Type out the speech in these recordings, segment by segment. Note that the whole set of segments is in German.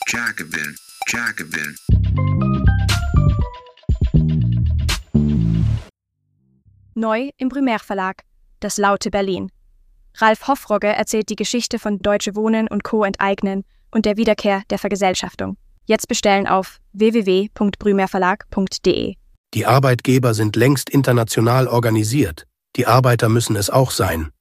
Jacobin, Jacobin. Neu im Primärverlag, das laute Berlin. Ralf Hoffrogge erzählt die Geschichte von Deutsche Wohnen und Co. enteignen und der Wiederkehr der Vergesellschaftung. Jetzt bestellen auf www.brümerverlag.de. Die Arbeitgeber sind längst international organisiert. Die Arbeiter müssen es auch sein.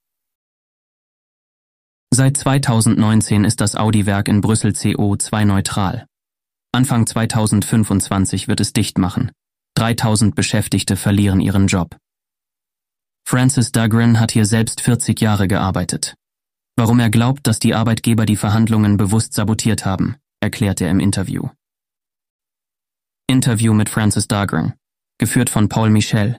Seit 2019 ist das Audi-Werk in Brüssel CO2-neutral. Anfang 2025 wird es dicht machen. 3000 Beschäftigte verlieren ihren Job. Francis Dagrin hat hier selbst 40 Jahre gearbeitet. Warum er glaubt, dass die Arbeitgeber die Verhandlungen bewusst sabotiert haben, erklärt er im Interview. Interview mit Francis Dagrin, geführt von Paul Michel.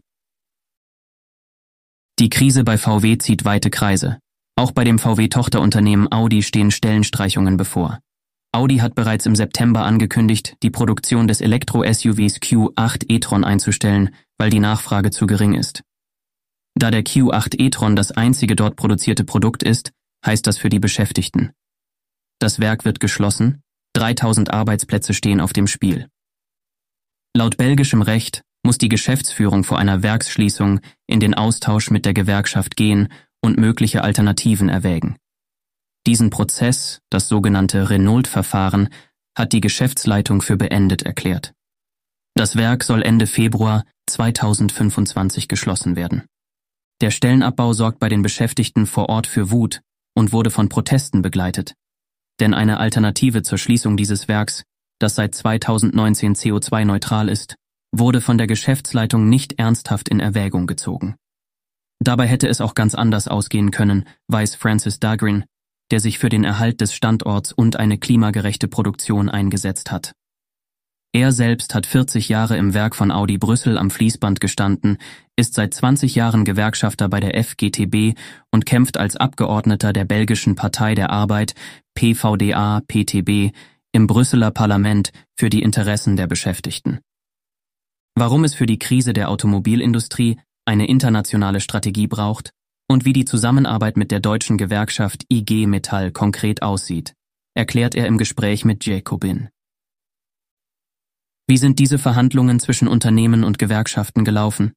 Die Krise bei VW zieht weite Kreise. Auch bei dem VW-Tochterunternehmen Audi stehen Stellenstreichungen bevor. Audi hat bereits im September angekündigt, die Produktion des Elektro-SUVs Q8 e-tron einzustellen, weil die Nachfrage zu gering ist. Da der Q8 e-tron das einzige dort produzierte Produkt ist, heißt das für die Beschäftigten: Das Werk wird geschlossen, 3000 Arbeitsplätze stehen auf dem Spiel. Laut belgischem Recht muss die Geschäftsführung vor einer Werksschließung in den Austausch mit der Gewerkschaft gehen und mögliche Alternativen erwägen. Diesen Prozess, das sogenannte Renault-Verfahren, hat die Geschäftsleitung für beendet erklärt. Das Werk soll Ende Februar 2025 geschlossen werden. Der Stellenabbau sorgt bei den Beschäftigten vor Ort für Wut und wurde von Protesten begleitet. Denn eine Alternative zur Schließung dieses Werks, das seit 2019 CO2-neutral ist, wurde von der Geschäftsleitung nicht ernsthaft in Erwägung gezogen. Dabei hätte es auch ganz anders ausgehen können, weiß Francis Dagrin, der sich für den Erhalt des Standorts und eine klimagerechte Produktion eingesetzt hat. Er selbst hat 40 Jahre im Werk von Audi Brüssel am Fließband gestanden, ist seit 20 Jahren Gewerkschafter bei der FGTB und kämpft als Abgeordneter der belgischen Partei der Arbeit PVDA-PTB im Brüsseler Parlament für die Interessen der Beschäftigten. Warum es für die Krise der Automobilindustrie eine internationale Strategie braucht und wie die Zusammenarbeit mit der deutschen Gewerkschaft IG Metall konkret aussieht, erklärt er im Gespräch mit Jacobin. Wie sind diese Verhandlungen zwischen Unternehmen und Gewerkschaften gelaufen?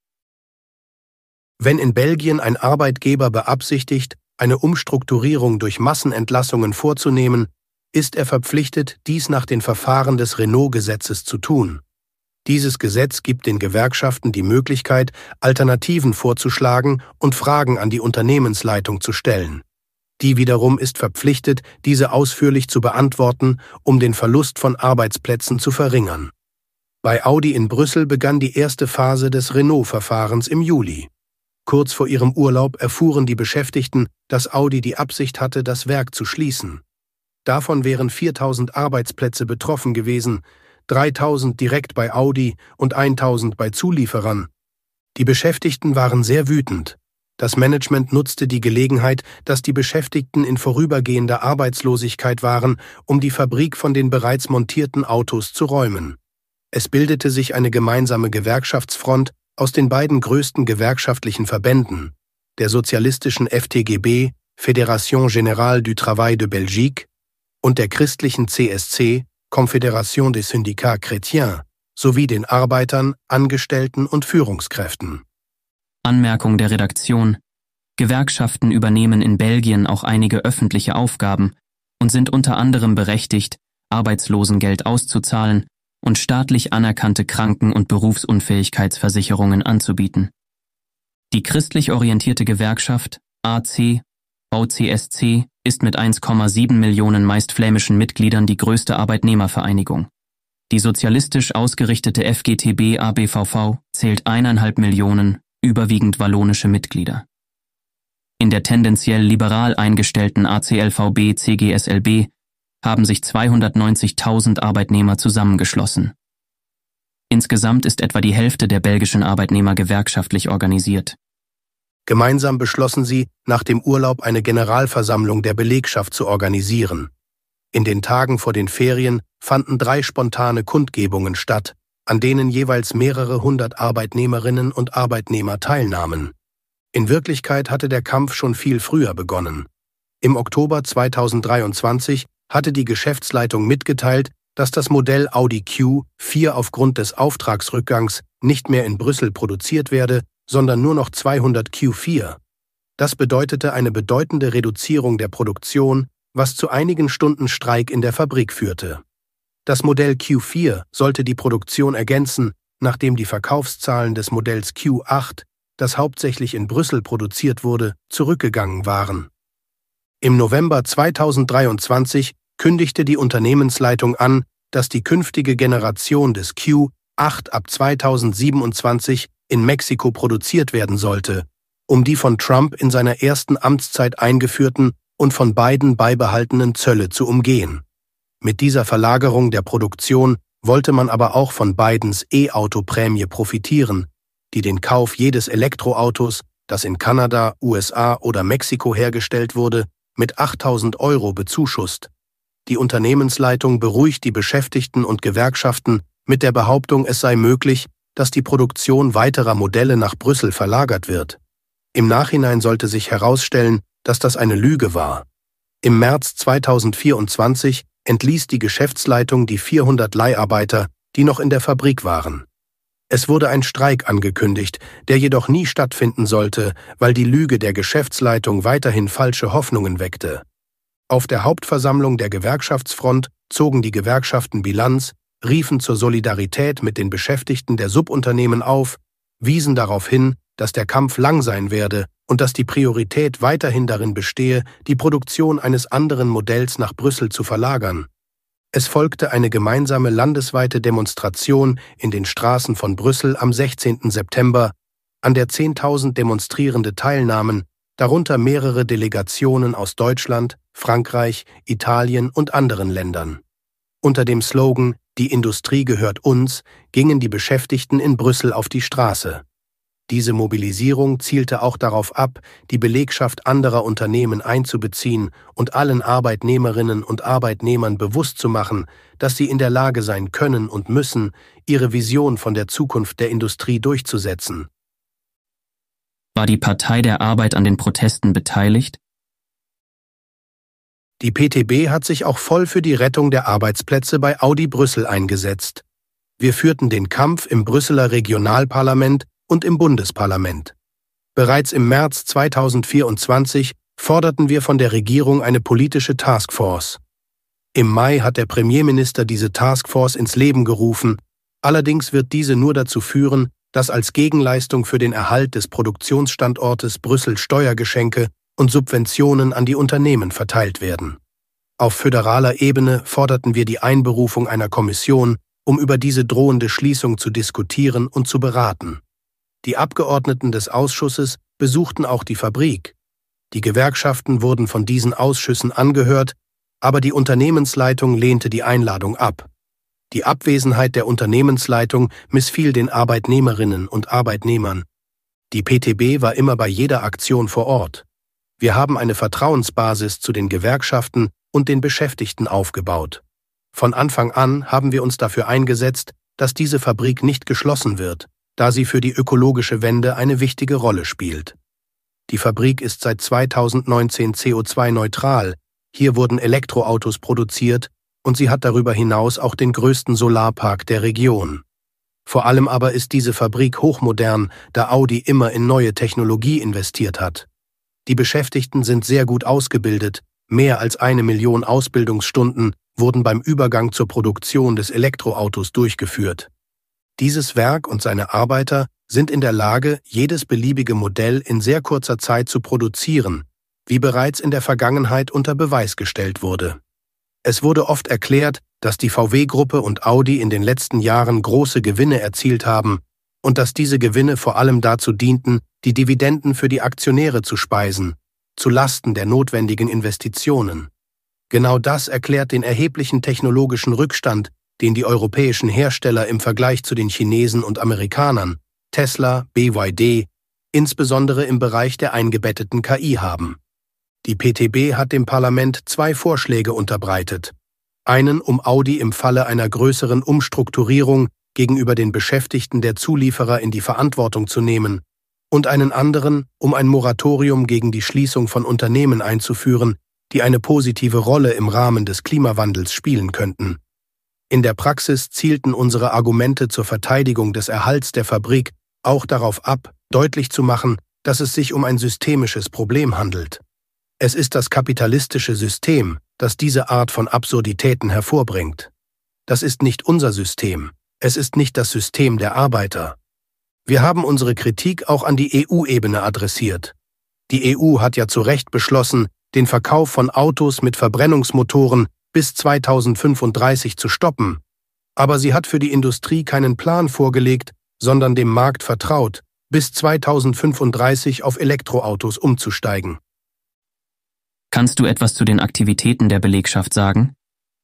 Wenn in Belgien ein Arbeitgeber beabsichtigt, eine Umstrukturierung durch Massenentlassungen vorzunehmen, ist er verpflichtet, dies nach den Verfahren des Renault-Gesetzes zu tun. Dieses Gesetz gibt den Gewerkschaften die Möglichkeit, Alternativen vorzuschlagen und Fragen an die Unternehmensleitung zu stellen. Die wiederum ist verpflichtet, diese ausführlich zu beantworten, um den Verlust von Arbeitsplätzen zu verringern. Bei Audi in Brüssel begann die erste Phase des Renault-Verfahrens im Juli. Kurz vor ihrem Urlaub erfuhren die Beschäftigten, dass Audi die Absicht hatte, das Werk zu schließen. Davon wären 4000 Arbeitsplätze betroffen gewesen, 3000 direkt bei Audi und 1000 bei Zulieferern. Die Beschäftigten waren sehr wütend. Das Management nutzte die Gelegenheit, dass die Beschäftigten in vorübergehender Arbeitslosigkeit waren, um die Fabrik von den bereits montierten Autos zu räumen. Es bildete sich eine gemeinsame Gewerkschaftsfront aus den beiden größten gewerkschaftlichen Verbänden, der sozialistischen FTGB, Fédération Générale du Travail de Belgique, und der christlichen CSC, Confédération des Syndicats Chrétiens, sowie den Arbeitern, Angestellten und Führungskräften. Anmerkung der Redaktion: Gewerkschaften übernehmen in Belgien auch einige öffentliche Aufgaben und sind unter anderem berechtigt, Arbeitslosengeld auszuzahlen und staatlich anerkannte Kranken- und Berufsunfähigkeitsversicherungen anzubieten. Die christlich orientierte Gewerkschaft AC, VCSC, ist mit 1,7 Millionen meist flämischen Mitgliedern die größte Arbeitnehmervereinigung. Die sozialistisch ausgerichtete FGTB ABVV zählt 1,5 Millionen, überwiegend wallonische Mitglieder. In der tendenziell liberal eingestellten ACLVB CGSLB haben sich 290.000 Arbeitnehmer zusammengeschlossen. Insgesamt ist etwa die Hälfte der belgischen Arbeitnehmer gewerkschaftlich organisiert. Gemeinsam beschlossen sie, nach dem Urlaub eine Generalversammlung der Belegschaft zu organisieren. In den Tagen vor den Ferien fanden 3 spontane Kundgebungen statt, an denen jeweils mehrere hundert Arbeitnehmerinnen und Arbeitnehmer teilnahmen. In Wirklichkeit hatte der Kampf schon viel früher begonnen. Im Oktober 2023 hatte die Geschäftsleitung mitgeteilt, dass das Modell Audi Q4 aufgrund des Auftragsrückgangs nicht mehr in Brüssel produziert werde, sondern nur noch 200 Q4. Das bedeutete eine bedeutende Reduzierung der Produktion, was zu einigen Stunden Streik in der Fabrik führte. Das Modell Q4 sollte die Produktion ergänzen, nachdem die Verkaufszahlen des Modells Q8, das hauptsächlich in Brüssel produziert wurde, zurückgegangen waren. Im November 2023 kündigte die Unternehmensleitung an, dass die künftige Generation des Q8 ab 2027 in Mexiko produziert werden sollte, um die von Trump in seiner ersten Amtszeit eingeführten und von Biden beibehaltenen Zölle zu umgehen. Mit dieser Verlagerung der Produktion wollte man aber auch von Bidens E-Auto-Prämie profitieren, die den Kauf jedes Elektroautos, das in Kanada, USA oder Mexiko hergestellt wurde, mit 8.000 € bezuschusst. Die Unternehmensleitung beruhigt die Beschäftigten und Gewerkschaften mit der Behauptung, es sei möglich, dass die Produktion weiterer Modelle nach Brüssel verlagert wird. Im Nachhinein sollte sich herausstellen, dass das eine Lüge war. Im März 2024 entließ die Geschäftsleitung die 400 Leiharbeiter, die noch in der Fabrik waren. Es wurde ein Streik angekündigt, der jedoch nie stattfinden sollte, weil die Lüge der Geschäftsleitung weiterhin falsche Hoffnungen weckte. Auf der Hauptversammlung der Gewerkschaftsfront zogen die Gewerkschaften Bilanz, riefen zur Solidarität mit den Beschäftigten der Subunternehmen auf, wiesen darauf hin, dass der Kampf lang sein werde und dass die Priorität weiterhin darin bestehe, die Produktion eines anderen Modells nach Brüssel zu verlagern. Es folgte eine gemeinsame landesweite Demonstration in den Straßen von Brüssel am 16. September, an der 10.000 Demonstrierende teilnahmen, darunter mehrere Delegationen aus Deutschland, Frankreich, Italien und anderen Ländern. Unter dem Slogan »Die Industrie gehört uns« gingen die Beschäftigten in Brüssel auf die Straße. Diese Mobilisierung zielte auch darauf ab, die Belegschaft anderer Unternehmen einzubeziehen und allen Arbeitnehmerinnen und Arbeitnehmern bewusst zu machen, dass sie in der Lage sein können und müssen, ihre Vision von der Zukunft der Industrie durchzusetzen. War die Partei der Arbeit an den Protesten beteiligt? Die PTB hat sich auch voll für die Rettung der Arbeitsplätze bei Audi Brüssel eingesetzt. Wir führten den Kampf im Brüsseler Regionalparlament und im Bundesparlament. Bereits im März 2024 forderten wir von der Regierung eine politische Taskforce. Im Mai hat der Premierminister diese Taskforce ins Leben gerufen, allerdings wird diese nur dazu führen, dass als Gegenleistung für den Erhalt des Produktionsstandortes Brüssel Steuergeschenke und Subventionen an die Unternehmen verteilt werden. Auf föderaler Ebene forderten wir die Einberufung einer Kommission, um über diese drohende Schließung zu diskutieren und zu beraten. Die Abgeordneten des Ausschusses besuchten auch die Fabrik. Die Gewerkschaften wurden von diesen Ausschüssen angehört, aber die Unternehmensleitung lehnte die Einladung ab. Die Abwesenheit der Unternehmensleitung missfiel den Arbeitnehmerinnen und Arbeitnehmern. Die PTB war immer bei jeder Aktion vor Ort. Wir haben eine Vertrauensbasis zu den Gewerkschaften und den Beschäftigten aufgebaut. Von Anfang an haben wir uns dafür eingesetzt, dass diese Fabrik nicht geschlossen wird, da sie für die ökologische Wende eine wichtige Rolle spielt. Die Fabrik ist seit 2019 CO2-neutral, hier wurden Elektroautos produziert und sie hat darüber hinaus auch den größten Solarpark der Region. Vor allem aber ist diese Fabrik hochmodern, da Audi immer in neue Technologie investiert hat. Die Beschäftigten sind sehr gut ausgebildet, mehr als 1 Million Ausbildungsstunden wurden beim Übergang zur Produktion des Elektroautos durchgeführt. Dieses Werk und seine Arbeiter sind in der Lage, jedes beliebige Modell in sehr kurzer Zeit zu produzieren, wie bereits in der Vergangenheit unter Beweis gestellt wurde. Es wurde oft erklärt, dass die VW-Gruppe und Audi in den letzten Jahren große Gewinne erzielt haben und dass diese Gewinne vor allem dazu dienten, die Dividenden für die Aktionäre zu speisen, zu Lasten der notwendigen Investitionen. Genau das erklärt den erheblichen technologischen Rückstand, den die europäischen Hersteller im Vergleich zu den Chinesen und Amerikanern, Tesla, BYD, insbesondere im Bereich der eingebetteten KI haben. Die PTB hat dem Parlament 2 Vorschläge unterbreitet. Einen, um Audi im Falle einer größeren Umstrukturierung gegenüber den Beschäftigten der Zulieferer in die Verantwortung zu nehmen, und einen anderen, um ein Moratorium gegen die Schließung von Unternehmen einzuführen, die eine positive Rolle im Rahmen des Klimawandels spielen könnten. In der Praxis zielten unsere Argumente zur Verteidigung des Erhalts der Fabrik auch darauf ab, deutlich zu machen, dass es sich um ein systemisches Problem handelt. Es ist das kapitalistische System, das diese Art von Absurditäten hervorbringt. Das ist nicht unser System, es ist nicht das System der Arbeiter. Wir haben unsere Kritik auch an die EU-Ebene adressiert. Die EU hat ja zu Recht beschlossen, den Verkauf von Autos mit Verbrennungsmotoren bis 2035 zu stoppen. Aber sie hat für die Industrie keinen Plan vorgelegt, sondern dem Markt vertraut, bis 2035 auf Elektroautos umzusteigen. Kannst du etwas zu den Aktivitäten der Belegschaft sagen?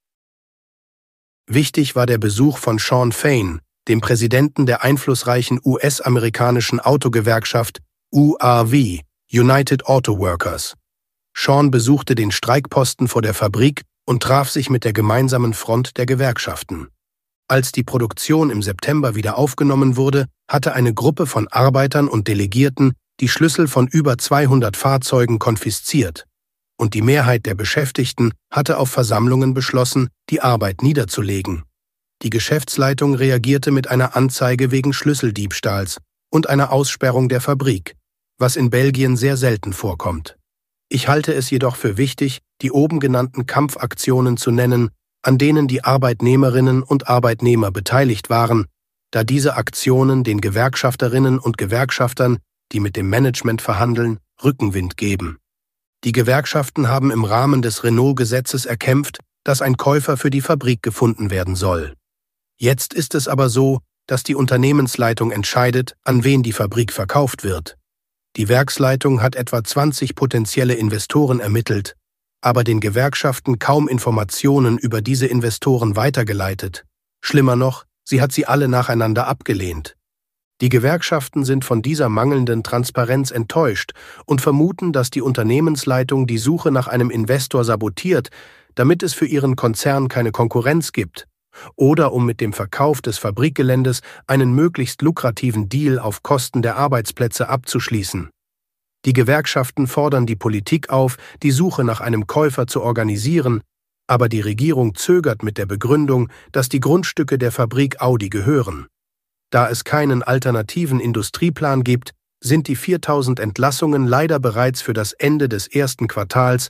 Wichtig war der Besuch von Shawn Fain, dem Präsidenten der einflussreichen US-amerikanischen Autogewerkschaft UAW, United Auto Workers. Shawn besuchte den Streikposten vor der Fabrik und traf sich mit der gemeinsamen Front der Gewerkschaften. Als die Produktion im September wieder aufgenommen wurde, hatte eine Gruppe von Arbeitern und Delegierten die Schlüssel von über 200 Fahrzeugen konfisziert, und die Mehrheit der Beschäftigten hatte auf Versammlungen beschlossen, die Arbeit niederzulegen. Die Geschäftsleitung reagierte mit einer Anzeige wegen Schlüsseldiebstahls und einer Aussperrung der Fabrik, was in Belgien sehr selten vorkommt. Ich halte es jedoch für wichtig, die oben genannten Kampfaktionen zu nennen, an denen die Arbeitnehmerinnen und Arbeitnehmer beteiligt waren, da diese Aktionen den Gewerkschafterinnen und Gewerkschaftern, die mit dem Management verhandeln, Rückenwind geben. Die Gewerkschaften haben im Rahmen des Renault-Gesetzes erkämpft, dass ein Käufer für die Fabrik gefunden werden soll. Jetzt ist es aber so, dass die Unternehmensleitung entscheidet, an wen die Fabrik verkauft wird. Die Werksleitung hat etwa 20 potenzielle Investoren ermittelt, aber den Gewerkschaften kaum Informationen über diese Investoren weitergeleitet. Schlimmer noch, sie hat sie alle nacheinander abgelehnt. Die Gewerkschaften sind von dieser mangelnden Transparenz enttäuscht und vermuten, dass die Unternehmensleitung die Suche nach einem Investor sabotiert, damit es für ihren Konzern keine Konkurrenz gibt, oder um mit dem Verkauf des Fabrikgeländes einen möglichst lukrativen Deal auf Kosten der Arbeitsplätze abzuschließen. Die Gewerkschaften fordern die Politik auf, die Suche nach einem Käufer zu organisieren, aber die Regierung zögert mit der Begründung, dass die Grundstücke der Fabrik Audi gehören. Da es keinen alternativen Industrieplan gibt, sind die 4000 Entlassungen leider bereits für das Ende des ersten Quartals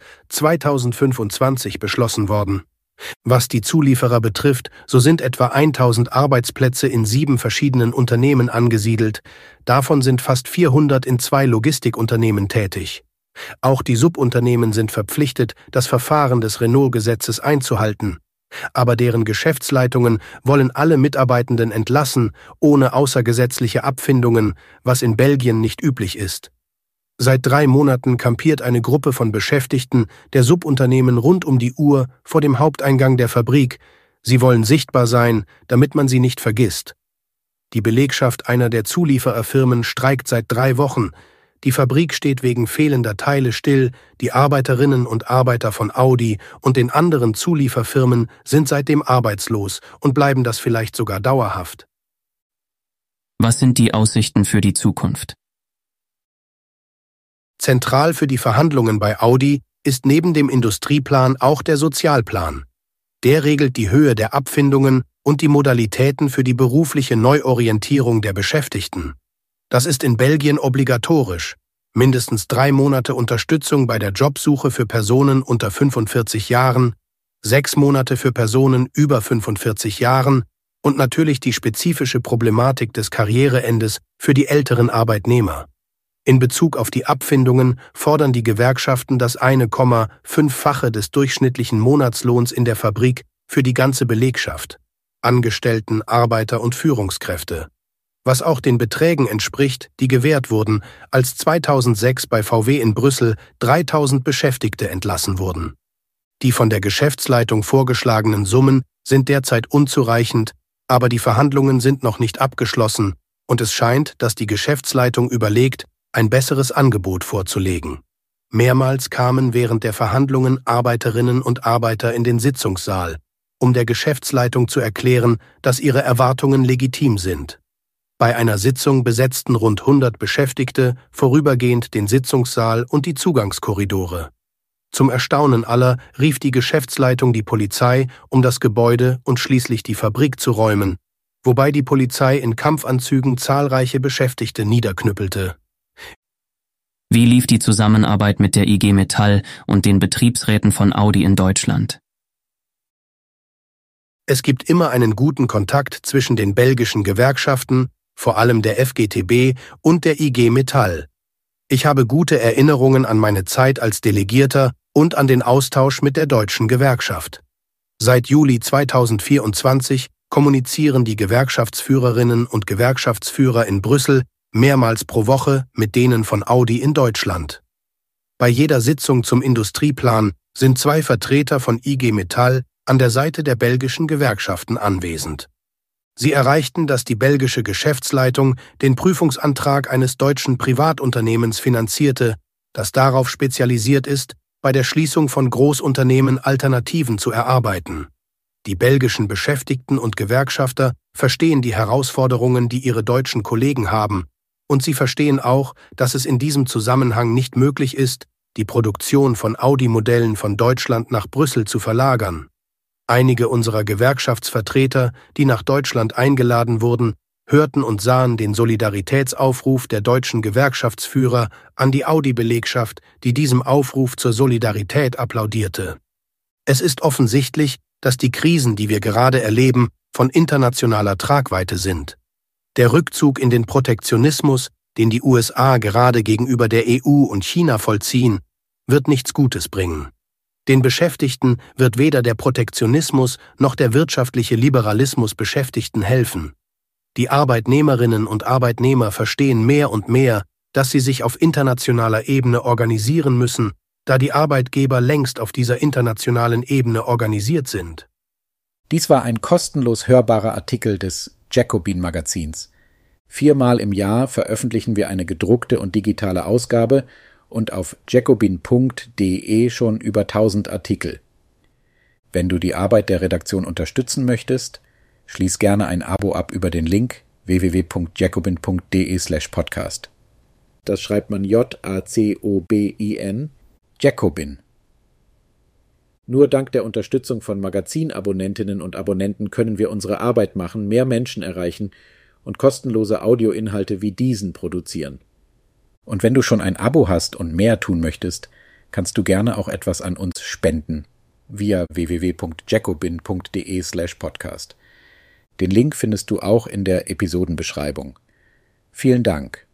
2025 beschlossen worden. Was die Zulieferer betrifft, so sind etwa 1000 Arbeitsplätze in 7 verschiedenen Unternehmen angesiedelt, davon sind fast 400 in 2 Logistikunternehmen tätig. Auch die Subunternehmen sind verpflichtet, das Verfahren des Renault-Gesetzes einzuhalten, aber deren Geschäftsleitungen wollen alle Mitarbeitenden entlassen, ohne außergesetzliche Abfindungen, was in Belgien nicht üblich ist. Seit 3 Monaten kampiert eine Gruppe von Beschäftigten der Subunternehmen rund um die Uhr vor dem Haupteingang der Fabrik. Sie wollen sichtbar sein, damit man sie nicht vergisst. Die Belegschaft einer der Zuliefererfirmen streikt seit 3 Wochen. Die Fabrik steht wegen fehlender Teile still, die Arbeiterinnen und Arbeiter von Audi und den anderen Zulieferfirmen sind seitdem arbeitslos und bleiben das vielleicht sogar dauerhaft. Was sind die Aussichten für die Zukunft? Zentral für die Verhandlungen bei Audi ist neben dem Industrieplan auch der Sozialplan. Der regelt die Höhe der Abfindungen und die Modalitäten für die berufliche Neuorientierung der Beschäftigten. Das ist in Belgien obligatorisch. Mindestens 3 Monate Unterstützung bei der Jobsuche für Personen unter 45 Jahren, 6 Monate für Personen über 45 Jahren und natürlich die spezifische Problematik des Karriereendes für die älteren Arbeitnehmer. In Bezug auf die Abfindungen fordern die Gewerkschaften das 1,5-fache des durchschnittlichen Monatslohns in der Fabrik für die ganze Belegschaft, Angestellten, Arbeiter und Führungskräfte, was auch den Beträgen entspricht, die gewährt wurden, als 2006 bei VW in Brüssel 3000 Beschäftigte entlassen wurden. Die von der Geschäftsleitung vorgeschlagenen Summen sind derzeit unzureichend, aber die Verhandlungen sind noch nicht abgeschlossen und es scheint, dass die Geschäftsleitung überlegt, ein besseres Angebot vorzulegen. Mehrmals kamen während der Verhandlungen Arbeiterinnen und Arbeiter in den Sitzungssaal, um der Geschäftsleitung zu erklären, dass ihre Erwartungen legitim sind. Bei einer Sitzung besetzten rund 100 Beschäftigte vorübergehend den Sitzungssaal und die Zugangskorridore. Zum Erstaunen aller rief die Geschäftsleitung die Polizei, um das Gebäude und schließlich die Fabrik zu räumen, wobei die Polizei in Kampfanzügen zahlreiche Beschäftigte niederknüppelte. Wie lief die Zusammenarbeit mit der IG Metall und den Betriebsräten von Audi in Deutschland? Es gibt immer einen guten Kontakt zwischen den belgischen Gewerkschaften, vor allem der FGTB und der IG Metall. Ich habe gute Erinnerungen an meine Zeit als Delegierter und an den Austausch mit der deutschen Gewerkschaft. Seit Juli 2024 kommunizieren die Gewerkschaftsführerinnen und Gewerkschaftsführer in Brüssel mehrmals pro Woche mit denen von Audi in Deutschland. Bei jeder Sitzung zum Industrieplan sind 2 Vertreter von IG Metall an der Seite der belgischen Gewerkschaften anwesend. Sie erreichten, dass die belgische Geschäftsleitung den Prüfungsantrag eines deutschen Privatunternehmens finanzierte, das darauf spezialisiert ist, bei der Schließung von Großunternehmen Alternativen zu erarbeiten. Die belgischen Beschäftigten und Gewerkschafter verstehen die Herausforderungen, die ihre deutschen Kollegen haben, und sie verstehen auch, dass es in diesem Zusammenhang nicht möglich ist, die Produktion von Audi-Modellen von Deutschland nach Brüssel zu verlagern. Einige unserer Gewerkschaftsvertreter, die nach Deutschland eingeladen wurden, hörten und sahen den Solidaritätsaufruf der deutschen Gewerkschaftsführer an die Audi-Belegschaft, die diesem Aufruf zur Solidarität applaudierte. Es ist offensichtlich, dass die Krisen, die wir gerade erleben, von internationaler Tragweite sind. Der Rückzug in den Protektionismus, den die USA gerade gegenüber der EU und China vollziehen, wird nichts Gutes bringen. Den Beschäftigten wird weder der Protektionismus noch der wirtschaftliche Liberalismus Beschäftigten helfen. Die Arbeitnehmerinnen und Arbeitnehmer verstehen mehr und mehr, dass sie sich auf internationaler Ebene organisieren müssen, da die Arbeitgeber längst auf dieser internationalen Ebene organisiert sind. Dies war ein kostenlos hörbarer Artikel des Jacobin-Magazins. 4-mal im Jahr veröffentlichen wir eine gedruckte und digitale Ausgabe und auf jacobin.de schon über 1000 Artikel. Wenn du die Arbeit der Redaktion unterstützen möchtest, schließ gerne ein Abo ab über den Link www.jacobin.de/podcast. Das schreibt man Jacobin, Jacobin. Nur dank der Unterstützung von Magazinabonnentinnen und Abonnenten können wir unsere Arbeit machen, mehr Menschen erreichen und kostenlose Audioinhalte wie diesen produzieren. Und wenn du schon ein Abo hast und mehr tun möchtest, kannst du gerne auch etwas an uns spenden via www.jacobin.de/podcast. Den Link findest du auch in der Episodenbeschreibung. Vielen Dank.